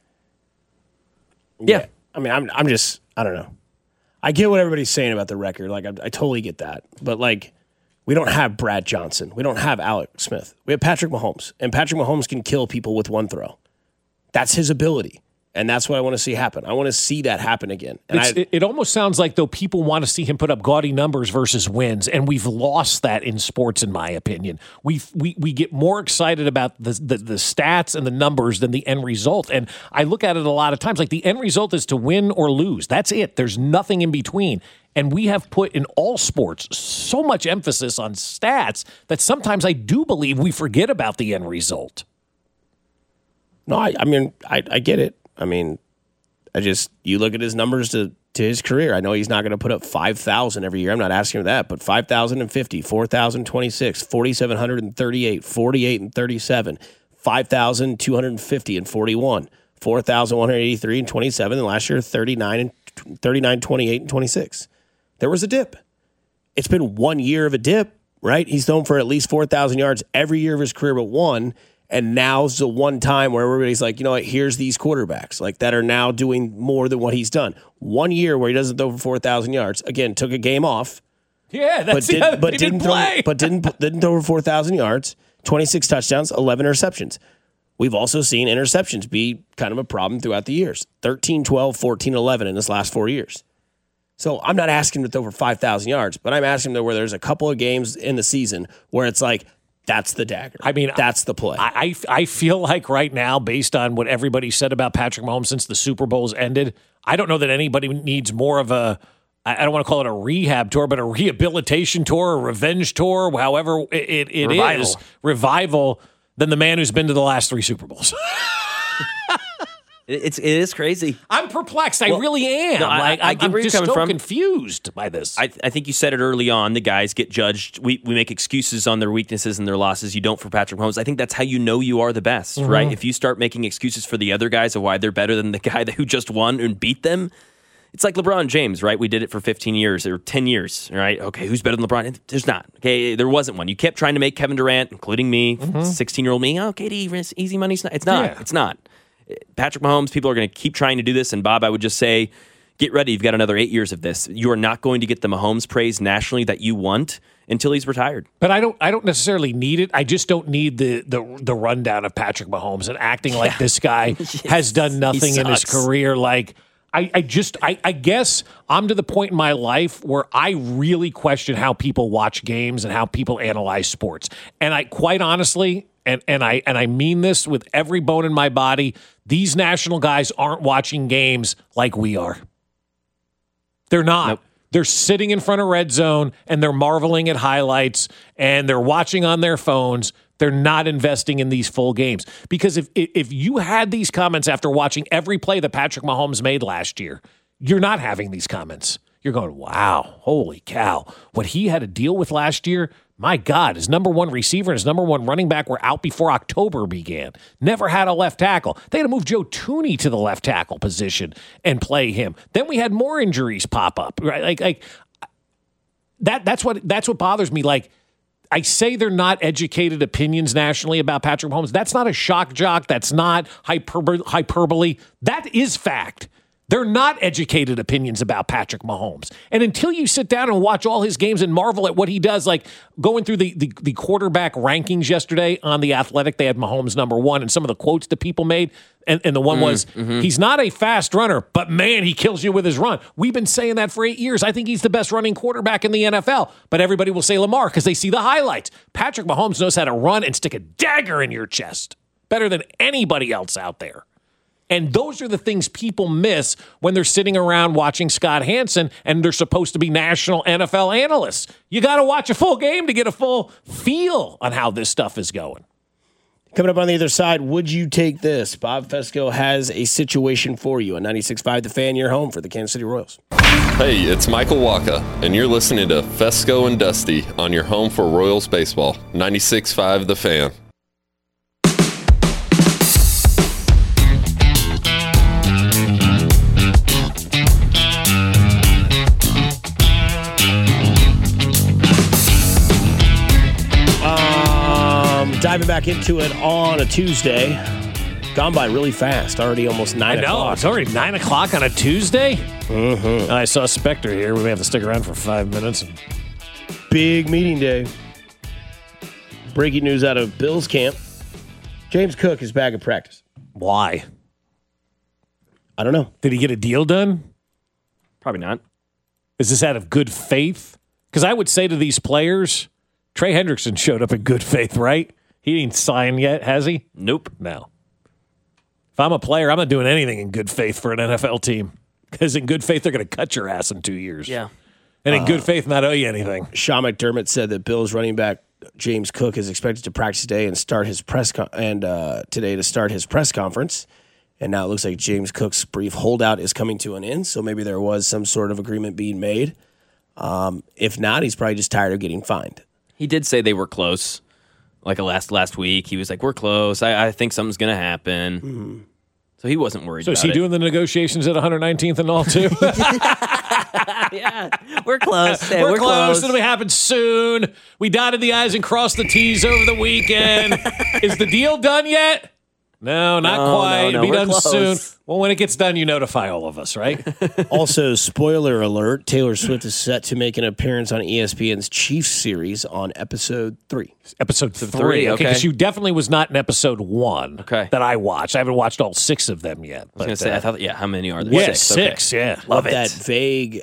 Yeah. I mean, I'm just, I don't know. I get what everybody's saying about the record. Like, I totally get that. But, like, we don't have Brad Johnson. We don't have Alex Smith. We have Patrick Mahomes. And Patrick Mahomes can kill people with one throw. That's his ability. And that's what I want to see happen. I want to see that happen again. And It almost sounds like, though, people want to see him put up gaudy numbers versus wins, and we've lost that in sports, in my opinion. We get more excited about the stats and the numbers than the end result. And I look at it a lot of times like the end result is to win or lose. That's it. There's nothing in between. And we have put in all sports so much emphasis on stats that sometimes I do believe we forget about the end result. No, I mean, I get it. I mean, you look at his numbers to his career. I know he's not going to put up 5,000 every year. I'm not asking him that, but 5,050, 4,026, 4,738, 48 and 37, 5,250 and 41, 4,183 and 27, and last year 39, 28 and 26. There was a dip. It's been 1 year of a dip, right? He's thrown for at least 4,000 yards every year of his career but one. And now's the one time where everybody's like, you know what, here's these quarterbacks like that are now doing more than what he's done. 1 year where he doesn't throw for 4,000 yards. Again, took a game off. Yeah, that's didn't play. Didn't throw for 4,000 yards, 26 touchdowns, 11 interceptions. We've also seen interceptions be kind of a problem throughout the years. 13, 12, 14, 11 in this last 4 years. So I'm not asking him to throw for 5,000 yards, but I'm asking him to where there's a couple of games in the season where it's like, that's the dagger. I mean, that's the play. I feel like right now, based on what everybody said about Patrick Mahomes since the Super Bowl's ended, I don't know that anybody needs more of I don't want to call it a rehab tour, but a rehabilitation tour, a revenge tour, however it is, revival, than the man who's been to the last 3 Super Bowls. It is crazy. I'm perplexed. I really am. No, I'm just so confused by this. I think you said it early on. The guys get judged. We make excuses on their weaknesses and their losses. You don't for Patrick Mahomes. I think that's how you know you are the best, right? If you start making excuses for the other guys of why they're better than the guy who just won and beat them, it's like LeBron James, right? We did it for 15 years or 10 years, right? Okay, who's better than LeBron? There's not. Okay, there wasn't one. You kept trying to make Kevin Durant, including me, 16-year-old me, KD, easy money. It's not. Yeah. It's not. Patrick Mahomes, people are going to keep trying to do this. And Bob, I would just say, get ready. You've got another 8 years of this. You are not going to get the Mahomes praise nationally that you want until he's retired. But I don't necessarily need it. I just don't need the rundown of Patrick Mahomes and acting like this guy has done nothing in his career. Like I guess I'm to the point in my life where I really question how people watch games and how people analyze sports. And I quite honestly, and I mean this with every bone in my body, these national guys aren't watching games like we are. They're not. Nope. They're sitting in front of Red Zone and they're marveling at highlights and they're watching on their phones. They're not investing in these full games. Because if you had these comments after watching every play that Patrick Mahomes made last year, you're not having these comments. You're going, wow, holy cow. What he had to deal with last year, My God, his number one receiver and his number one running back were out before October began. Never had a left tackle. They had to move Joe Thuney to the left tackle position and play him. Then we had more injuries pop up. Right? That's what bothers me. Like, I say they're not educated opinions nationally about Patrick Mahomes. That's not a shock jock. That's not hyperbole. That is fact. They're not educated opinions about Patrick Mahomes. And until you sit down and watch all his games and marvel at what he does, like going through the quarterback rankings yesterday on The Athletic, they had Mahomes number one, and some of the quotes that people made, and the one was, he's not a fast runner, but man, he kills you with his run. We've been saying that for 8 years. I think he's the best running quarterback in the NFL, but everybody will say Lamar because they see the highlights. Patrick Mahomes knows how to run and stick a dagger in your chest better than anybody else out there. And those are the things people miss when they're sitting around watching Scott Hanson and they're supposed to be national NFL analysts. You got to watch a full game to get a full feel on how this stuff is going. Coming up on the other side, would you take this? Bob Fesco has a situation for you on 96.5 The Fan, your home for the Kansas City Royals. Hey, it's Michael Waka, and you're listening to Fesco and Dusty on your home for Royals baseball, 96.5 The Fan. Diving back into it on a Tuesday. Gone by really fast. Already almost 9 o'clock. I know. It's already 9 o'clock on a Tuesday. I saw Spectre here. We may have to stick around for 5 minutes. Big meeting day. Breaking news out of Bills camp. James Cook is back in practice. Why? I don't know. Did he get a deal done? Probably not. Is this out of good faith? Because I would say to these players, Trey Hendrickson showed up in good faith, right? He ain't signed yet, has he? Nope. No. If I'm a player, I'm not doing anything in good faith for an NFL team. Because in good faith, they're going to cut your ass in 2 years. Yeah. And in good faith, not owe you anything. Sean McDermott said that Bills running back James Cook is expected to practice today and start his press today to start his press conference. And now it looks like James Cook's brief holdout is coming to an end. So maybe there was some sort of agreement being made. If not, he's probably just tired of getting fined. He did say they were close. Like last week, he was like, "We're close. I think something's going to happen." Mm-hmm. So he wasn't worried. So about is he doing the negotiations at 119th and all too? Yeah, we're close. Hey, we're close. It'll happen soon. We dotted the I's and crossed the T's over the weekend. Is the deal done yet? No, not quite. No, It'll be done close. soon. Well, when it gets done, you notify all of us, right? Also, spoiler alert, Taylor Swift is set to make an appearance on ESPN's Chiefs series on episode 3. Episode 3, okay. Because you definitely was not in episode 1 that I watched. I haven't watched all 6 of them yet. I was going to say, I thought, how many are there? Yeah, 6, yeah. Love it. That vague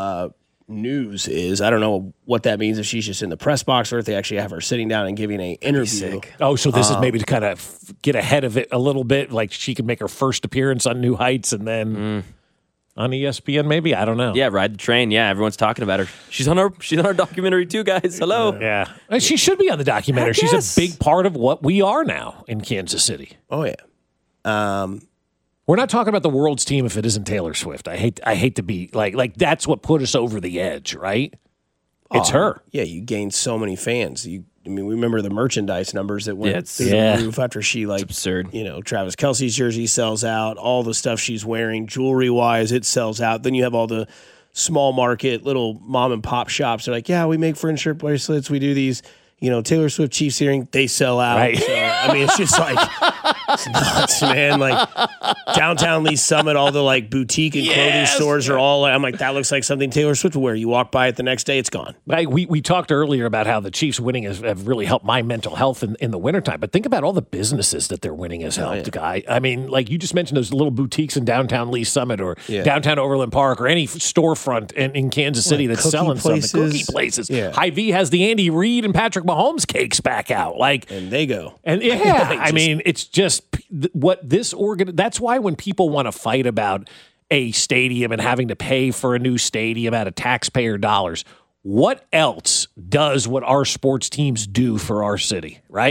news is, I don't know what that means, if she's just in the press box or if they actually have her sitting down and giving an interview. Oh, so this is maybe to kind of get ahead of it a little bit, like she could make her first appearance on New Heights and then on ESPN maybe? I don't know. Yeah, ride the train. Yeah, everyone's talking about her. She's on our documentary too, guys. Hello. Yeah. She should be on the documentary. She's a big part of what we are now in Kansas City. Oh, yeah. We're not talking about the world's team if it isn't Taylor Swift. I hate to be like that's what put us over the edge, right? It's her. Yeah, you gained so many fans. We remember the merchandise numbers that went through the roof after she, it's absurd. Travis Kelce's jersey sells out. All the stuff she's wearing, jewelry-wise, it sells out. Then you have all the small market, little mom-and-pop shops. They're like, yeah, we make friendship bracelets. We do these, Taylor Swift Chiefs earring. They sell out. Right. So, it's just like, it's nuts, man. Like, downtown Lee Summit, all the, boutique and clothing stores are all, I'm like, that looks like something Taylor Swift would wear. You walk by it the next day, it's gone. We talked earlier about how the Chiefs winning have really helped my mental health in the wintertime. But think about all the businesses that they're winning has helped, guy. I mean, like you just mentioned those little boutiques in downtown Lee Summit or downtown Overland Park or any storefront in Kansas City that's selling something. Cookie places. Yeah. Hy-Vee has the Andy Reid and Patrick Mahomes cakes back out. And they go. And it's just what this that's why when people want to fight about a stadium and having to pay for a new stadium out of taxpayer dollars, what else does what our sports teams do for our city, right?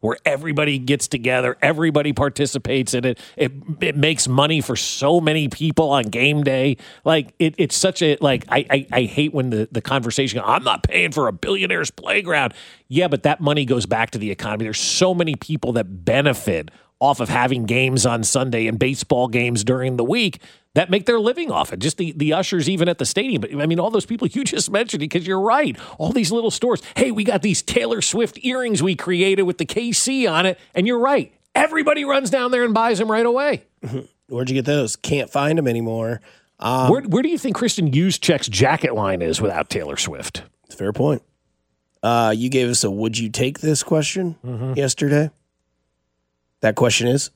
where everybody gets together, everybody participates in it. It makes money for so many people on game day. Like it's such a I hate when the conversation goes, I'm not paying for a billionaire's playground. Yeah, but that money goes back to the economy. There's so many people that benefit off of having games on Sunday and baseball games during the week that make their living off it. Just the ushers even at the stadium. But I mean, all those people you just mentioned, because you're right. All these little stores. Hey, we got these Taylor Swift earrings we created with the KC on it. And you're right. Everybody runs down there and buys them right away. Where'd you get those? Can't find them anymore. Where do you think Kristen Juszczyk's jacket line is without Taylor Swift? Fair point. You gave us a would you take this question yesterday. That question is?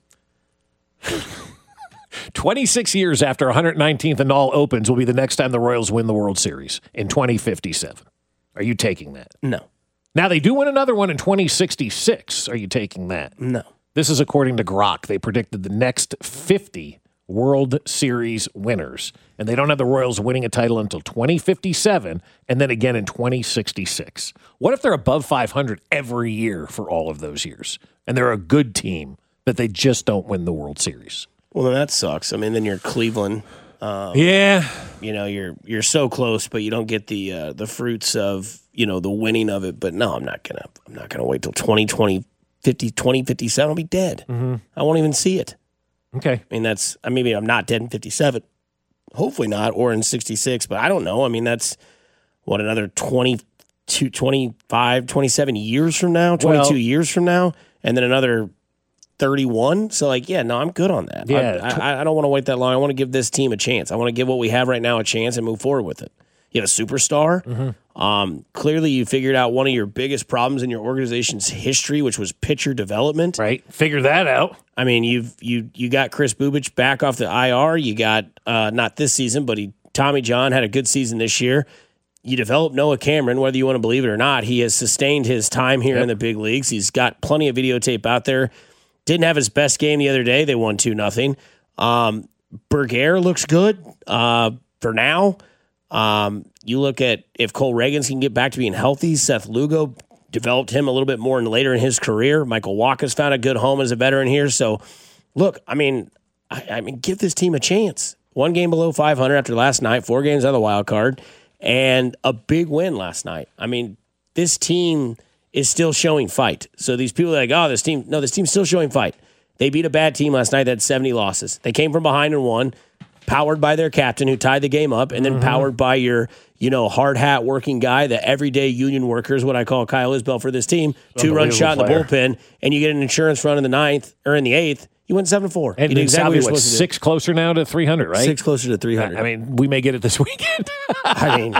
26 years after 119th and all opens will be the next time the Royals win the World Series in 2057. Are you taking that? No. Now, they do win another one in 2066. Are you taking that? No. This is according to Grok. They predicted the next 50 World Series winners, and they don't have the Royals winning a title until 2057 and then again in 2066. What if they're above 500 every year for all of those years, and they're a good team, but they just don't win the World Series? Well, then that sucks. I mean, then you're Cleveland. Yeah. You know, you're so close, but you don't get the fruits of, you know, the winning of it. But no, I'm not gonna wait till 2057. I'll be dead. I won't even see it. Okay. I mean, maybe I'm not dead in 57. Hopefully not, or in 66, but I don't know. I mean, that's another 22, 25, 27 years from now, 22 years from now, and then another 31. So, I'm good on that. Yeah. I don't want to wait that long. I want to give this team a chance. I want to give what we have right now a chance and move forward with it. You have a superstar. Clearly, you figured out one of your biggest problems in your organization's history, which was pitcher development. Right. Figure that out. I mean, you got Chris Bubich back off the IR. You got not this season, but Tommy John had a good season this year. You developed Noah Cameron, whether you want to believe it or not. He has sustained his time here in the big leagues. He's got plenty of videotape out there. Didn't have his best game the other day. They won 2-0. Berger looks good for now. You look at if Cole Reagans can get back to being healthy. Seth Lugo developed him a little bit more later in his career. Michael Wacha's found a good home as a veteran here. So, look, I mean, give this team a chance. 1 game below 500 after last night, 4 games out of the wild card, and a big win last night. I mean, this team is still showing fight. So these people are like, this team's still showing fight. They beat a bad team last night that had 70 losses. They came from behind and won, powered by their captain who tied the game up, and then powered by your, hard hat working guy, the everyday union worker is what I call Kyle Isbell for this team. 2-run shot in the bullpen, and you get an insurance run in the 9th or in the 8th. You went 7-4. And you did exactly what, 6 closer now to 300, right? 6 closer to 300. I mean, we may get it this weekend. I mean,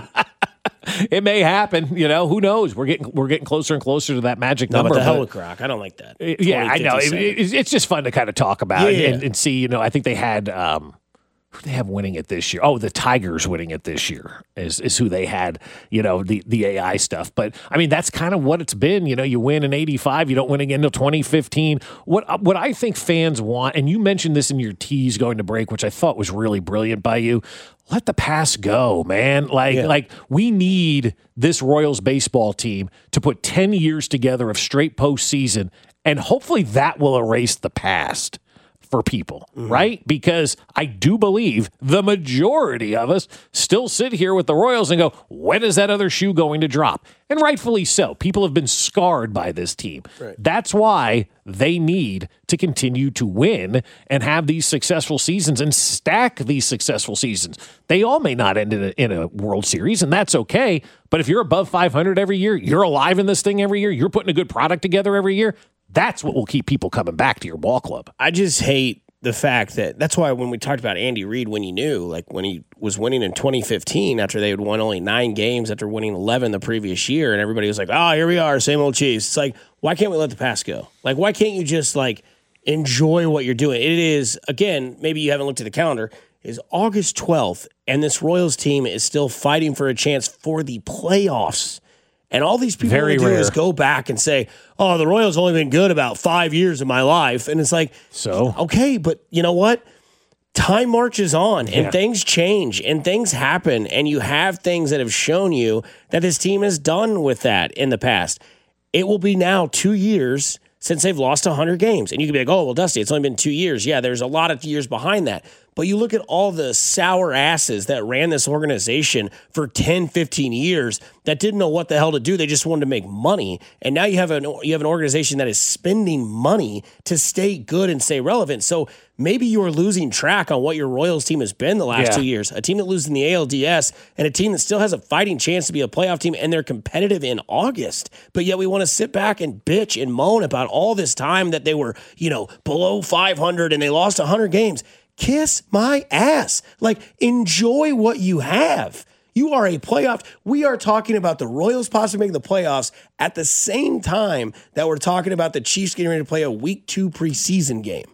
it may happen. Who knows? We're getting closer and closer to that magic number. But the hell with Croc. I don't like that. Yeah, I know. It's just fun to kind of talk about and see. I think they had. Who they have winning it this year? Oh, the Tigers winning it this year is who they had, the AI stuff. But, I mean, that's kind of what it's been. You win in 85, you don't win again until 2015. What I think fans want, and you mentioned this in your tease going to break, which I thought was really brilliant by you, let the past go, man. Like we need this Royals baseball team to put 10 years together of straight postseason, and hopefully that will erase the past for people, right? Because I do believe the majority of us still sit here with the Royals and go, when is that other shoe going to drop? And rightfully so. People have been scarred by this team. Right. That's why they need to continue to win and have these successful seasons and stack these successful seasons. They all may not end in a World Series, and that's okay. But if you're above 500 every year, you're alive in this thing every year, you're putting a good product together every year, that's what will keep people coming back to your ball club. I just hate the fact that's why when we talked about Andy Reid, when he was winning in 2015 after they had won only 9 games after winning 11 the previous year, and everybody was like, here we are, same old Chiefs. It's like, why can't we let the past go? Like, why can't you just enjoy what you're doing? It is, again, maybe you haven't looked at the calendar, is August 12th, and this Royals team is still fighting for a chance for the playoffs. And all these people do is go back and say, the Royals only been good about 5 years of my life. And it's like, okay, but you know what? Time marches on and things change and things happen. And you have things that have shown you that this team has done with that in the past. It will be now 2 years since they've lost 100 games. And you could be like, oh, well, Dusty, it's only been 2 years. Yeah, there's a lot of years behind that. But you look at all the sour asses that ran this organization for 10, 15 years that didn't know what the hell to do. They just wanted to make money. And now you have an organization that is spending money to stay good and stay relevant. So maybe you are losing track on what your Royals team has been the last 2 years. A team that loses in the ALDS and a team that still has a fighting chance to be a playoff team, and they're competitive in August. But yet we want to sit back and bitch and moan about all this time that they were, below 500 and they lost 100 games. Kiss my ass. Like, enjoy what you have. You are a playoff. We are talking about the Royals possibly making the playoffs at the same time that we're talking about the Chiefs getting ready to play a week 2 preseason game.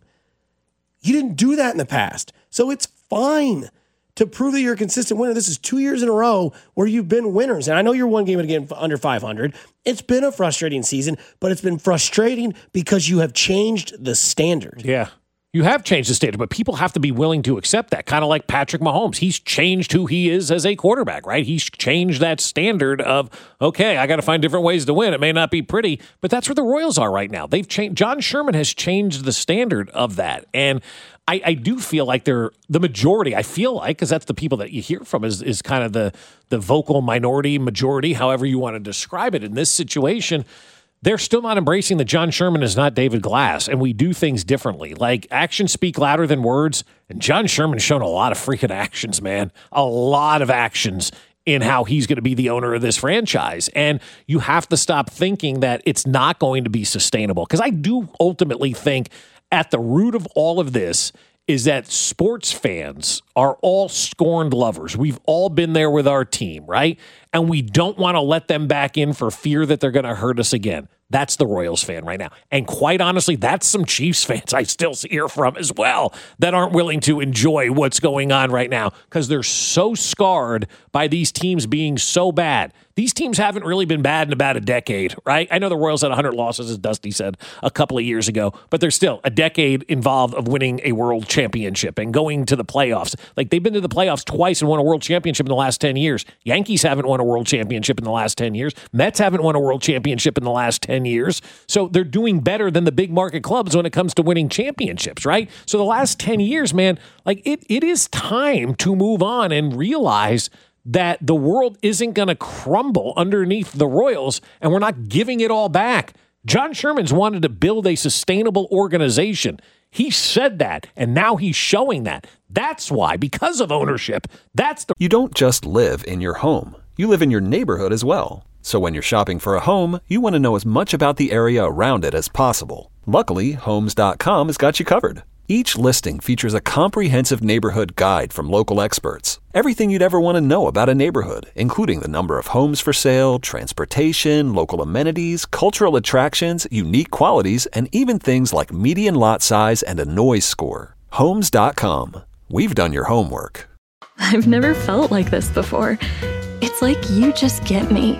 You didn't do that in the past. So it's fine to prove that you're a consistent winner. This is 2 years in a row where you've been winners. And I know you're one game again under 500. It's been a frustrating season, but it's been frustrating because you have changed the standard. Yeah. You have changed the standard, but people have to be willing to accept that. Kind of like Patrick Mahomes. He's changed who he is as a quarterback, right? He's changed that standard of, okay, I got to find different ways to win. It may not be pretty, but that's where the Royals are right now. They've changed. John Sherman has changed the standard of that. And I do feel like they're the majority, I feel like, because that's the people that you hear from is kind of the vocal minority, majority, however you want to describe it in this situation. They're still not embracing that John Sherman is not David Glass, and we do things differently. Like, actions speak louder than words, and John Sherman's shown a lot of freaking actions, man. A lot of actions in how he's going to be the owner of this franchise. And you have to stop thinking that it's not going to be sustainable, because I do ultimately think at the root of all of this is that sports fans are all scorned lovers. We've all been there with our team, right? And we don't want to let them back in for fear that they're going to hurt us again. That's the Royals fan right now. And quite honestly, that's some Chiefs fans I still hear from as well that aren't willing to enjoy what's going on right now because they're so scarred by these teams being so bad. These teams haven't really been bad in about a decade, right? I know the Royals had 100 losses, as Dusty said, a couple of years ago, but there's still a decade involved of winning a world championship and going to the playoffs. Like, they've been to the playoffs twice and won a world championship in the last 10 years. Yankees haven't won a world championship in the last 10 years. Mets haven't won a world championship in the last 10 years. So they're doing better than the big market clubs when it comes to winning championships, right? So the last 10 years, man, like it is time to move on and realize that the world isn't going to crumble underneath the Royals, and we're not giving it all back. John Sherman's wanted to build a sustainable organization. He said that, and now he's showing that. That's why, because of ownership, You don't just live in your home. You live in your neighborhood as well. So when you're shopping for a home, you want to know as much about the area around it as possible. Luckily, Homes.com has got you covered. Each listing features a comprehensive neighborhood guide from local experts. Everything you'd ever want to know about a neighborhood, including the number of homes for sale, transportation, local amenities, cultural attractions, unique qualities, and even things like median lot size and a noise score. Homes.com. We've done your homework. I've never felt like this before. It's like you just get me.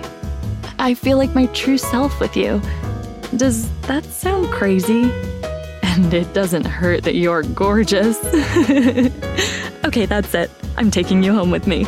I feel like my true self with you. Does that sound crazy? And it doesn't hurt that you're gorgeous. Okay, that's it. I'm taking you home with me.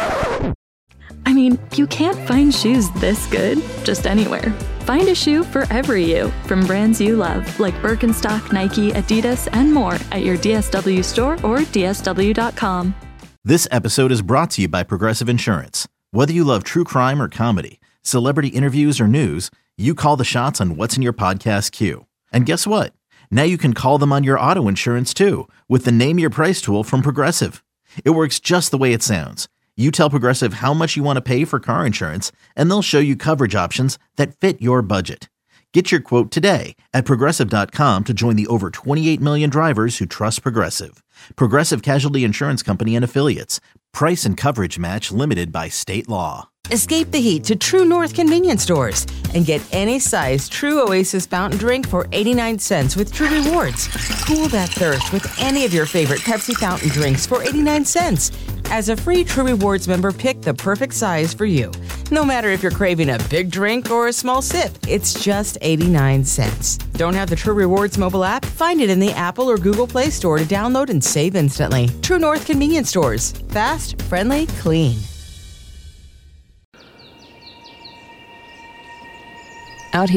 I mean, you can't find shoes this good just anywhere. Find a shoe for every you from brands you love, like Birkenstock, Nike, Adidas, and more at your DSW store or DSW.com. This episode is brought to you by Progressive Insurance. Whether you love true crime or comedy, celebrity interviews or news, you call the shots on what's in your podcast queue. And guess what? Now you can call them on your auto insurance too with the Name Your Price tool from Progressive. It works just the way it sounds. You tell Progressive how much you want to pay for car insurance, and they'll show you coverage options that fit your budget. Get your quote today at Progressive.com to join the over 28 million drivers who trust Progressive. Progressive Casualty Insurance Company and Affiliates. Price and coverage match limited by state law. Escape the heat to True North convenience stores and get any size True Oasis fountain drink for 89 cents with True Rewards. Cool that thirst with any of your favorite Pepsi fountain drinks for 89 cents. As a free True Rewards member, pick the perfect size for you. No matter if you're craving a big drink or a small sip, it's just 89 cents. Don't have the True Rewards mobile app? Find it in the Apple or Google Play Store to download and save instantly. True North convenience stores. Fast, friendly, clean. Out here,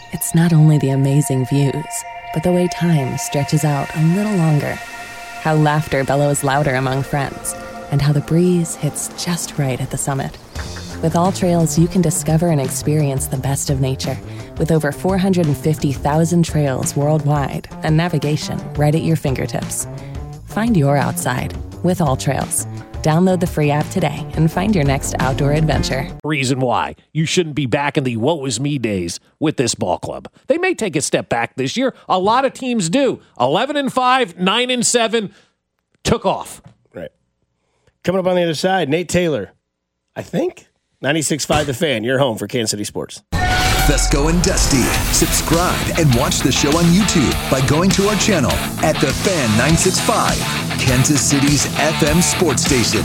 It's not only the amazing views, but the way time stretches out a little longer. How laughter bellows louder among friends, and how the breeze hits just right at the summit. With All Trails, you can discover and experience the best of nature with over 450,000 trails worldwide and navigation right at your fingertips. Find your outside with All Trails. Download the free app today and find your next outdoor adventure. Reason why you shouldn't be back in the woe was me days with this ball club. They may take a step back this year. A lot of teams do. 11-5, 9-7, took off. Right. Coming up on the other side, Nate Taylor, I think. 96.5 The Fan, your home for Kansas City sports. Fesco and Dusty. Subscribe and watch the show on YouTube by going to our channel at The Fan 965, Kansas City's FM sports station.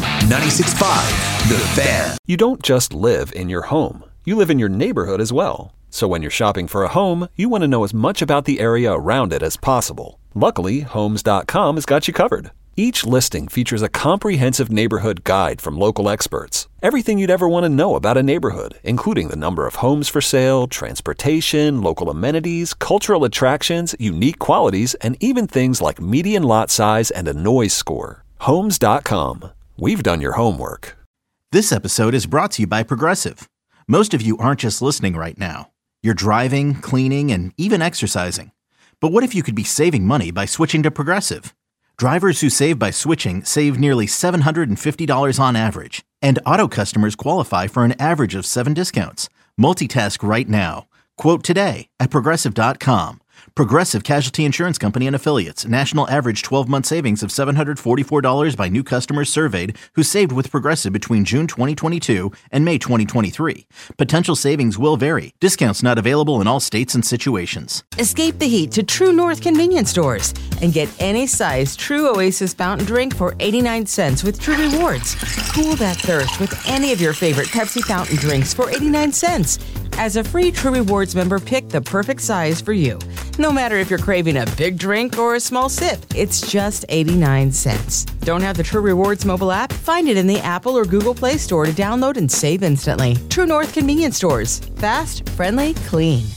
96.5 The Fan. You don't just live in your home. You live in your neighborhood as well. So when you're shopping for a home, you want to know as much about the area around it as possible. Luckily, Homes.com has got you covered. Each listing features a comprehensive neighborhood guide from local experts. Everything you'd ever want to know about a neighborhood, including the number of homes for sale, transportation, local amenities, cultural attractions, unique qualities, and even things like median lot size and a noise score. Homes.com. We've done your homework. This episode is brought to you by Progressive. Most of you aren't just listening right now. You're driving, cleaning, and even exercising. But what if you could be saving money by switching to Progressive? Drivers who save by switching save nearly $750 on average, and auto customers qualify for an average of 7 discounts. Multitask right now. Quote today at Progressive.com. Progressive Casualty Insurance Company and Affiliates. National average 12-month savings of $744 by new customers surveyed who saved with Progressive between June 2022 and May 2023. Potential savings will vary. Discounts not available in all states and situations. Escape the heat to True North convenience stores and get any size True Oasis fountain drink for 89 cents with True Rewards. Cool that thirst with any of your favorite Pepsi fountain drinks for 89 cents. As a free True Rewards member, pick the perfect size for you. No matter if you're craving a big drink or a small sip, it's just 89 cents. Don't have the True Rewards mobile app? Find it in the Apple or Google Play Store to download and save instantly. True North convenience stores. Fast, friendly, clean.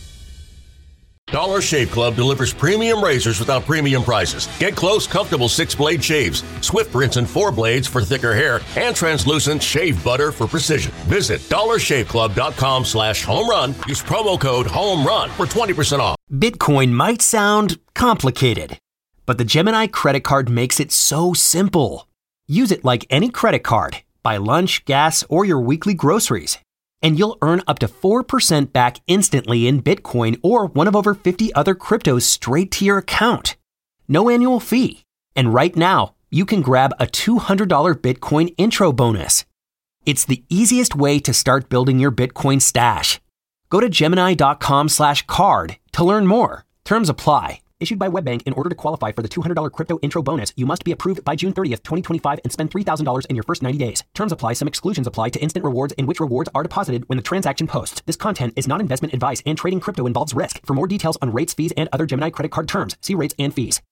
Dollar Shave Club delivers premium razors without premium prices. Get close, comfortable 6-blade shaves, swift rinse and 4 blades for thicker hair, and translucent shave butter for precision. Visit dollarshaveclub.com/homerun. Use promo code HOMERUN for 20% off. Bitcoin might sound complicated, but the Gemini credit card makes it so simple. Use it like any credit card. Buy lunch, gas, or your weekly groceries, and you'll earn up to 4% back instantly in Bitcoin or one of over 50 other cryptos straight to your account. No annual fee. And right now, you can grab a $200 Bitcoin intro bonus. It's the easiest way to start building your Bitcoin stash. Go to Gemini.com/card to learn more. Terms apply. Issued by WebBank. In order to qualify for the $200 crypto intro bonus, you must be approved by June 30th, 2025 and spend $3,000 in your first 90 days. Terms apply. Some exclusions apply to instant rewards in which rewards are deposited when the transaction posts. This content is not investment advice and trading crypto involves risk. For more details on rates, fees, and other Gemini credit card terms, see rates and fees.